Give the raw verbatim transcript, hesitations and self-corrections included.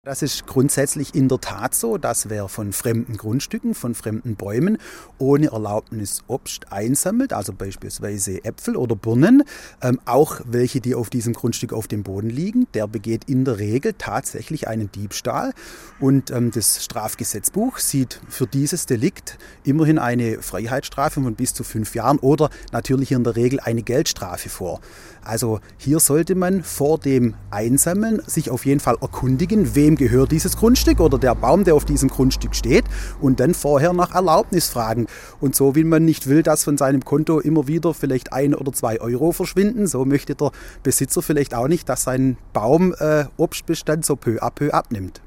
Das ist grundsätzlich in der Tat so, dass wer von fremden Grundstücken, von fremden Bäumen ohne Erlaubnis Obst einsammelt, also beispielsweise Äpfel oder Birnen, ähm, auch welche, die auf diesem Grundstück auf dem Boden liegen, der begeht in der Regel tatsächlich einen Diebstahl. Und ähm, das Strafgesetzbuch sieht für dieses Delikt immerhin eine Freiheitsstrafe von bis zu fünf Jahren oder natürlich in der Regel eine Geldstrafe vor. Also hier sollte man vor dem Einsammeln sich auf jeden Fall erkundigen, wem gehört dieses Grundstück oder der Baum, der auf diesem Grundstück steht, und dann vorher nach Erlaubnis fragen. Und so wie man nicht will, dass von seinem Konto immer wieder vielleicht ein oder zwei Euro verschwinden, so möchte der Besitzer vielleicht auch nicht, dass sein Baum äh, Obstbestand so peu à peu abnimmt.